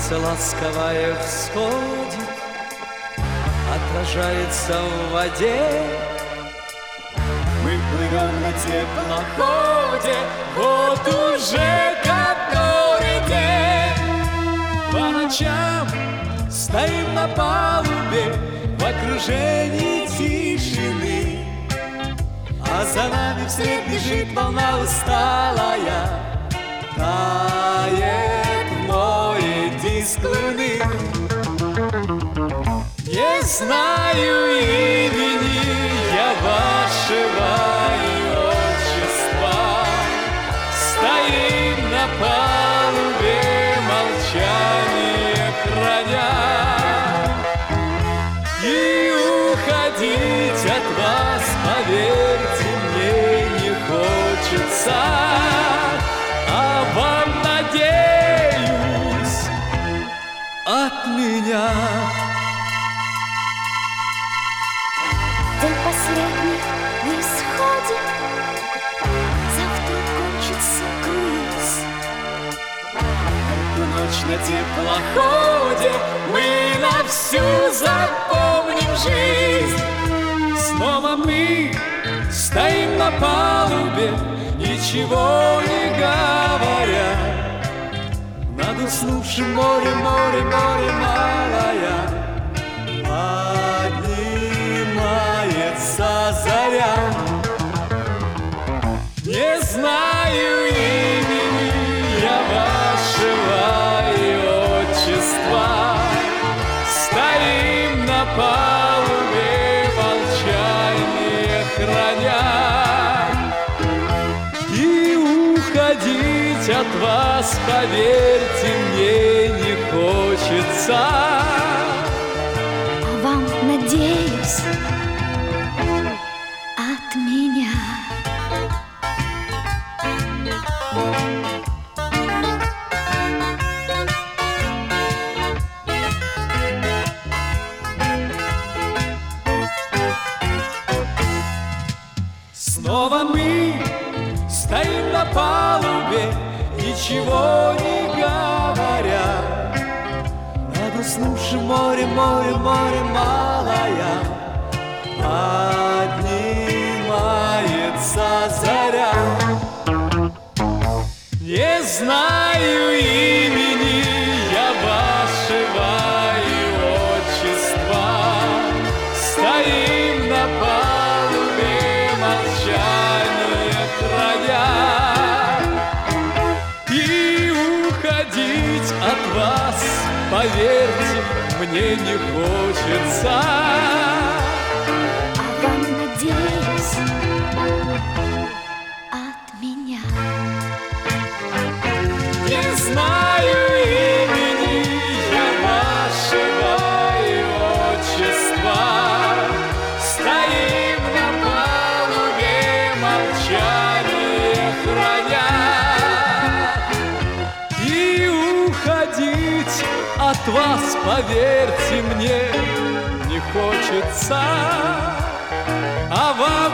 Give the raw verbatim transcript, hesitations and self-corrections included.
Солнце ласковое всходит, отражается в воде. Мы плывем на теплоходе, вот уже который день. По ночам стоим на палубе в окружении тишины, а за нами вслед бежит волна усталая, тает в море диск луны. Не знаю имени я вашего и отчества, стоим на палубе, молчание храня, и уходить от вас, поверьте, мне не хочется, а вам, надеюсь, от меня. День последний на исходе, завтра кончится круиз. Эту ночь на теплоходе мы на всю запомним жизнь. Снова мы стоим на палубе, ничего не говоря, над уснувшим морем, море, море малая. Заря. Не знаю имени я вашего и отчества, стоим на палубе, молчание храня, и уходить от вас, поверьте, мне не хочется, а вам, надеюсь, от меня. Снова мы стоим на палубе, ничего не говоря, над уснувшим морем, море, море малая. Поднимается заря. Не знаю имени я вашего и отчества, стоим на палубе, молчание храня, и уходить от вас, поверьте, мне не хочется. Надеюсь, от меня. Не знаю имени я вашего и отчества, стоим на палубе, молчание храня, и уходить от вас, поверьте мне, не хочется. А вам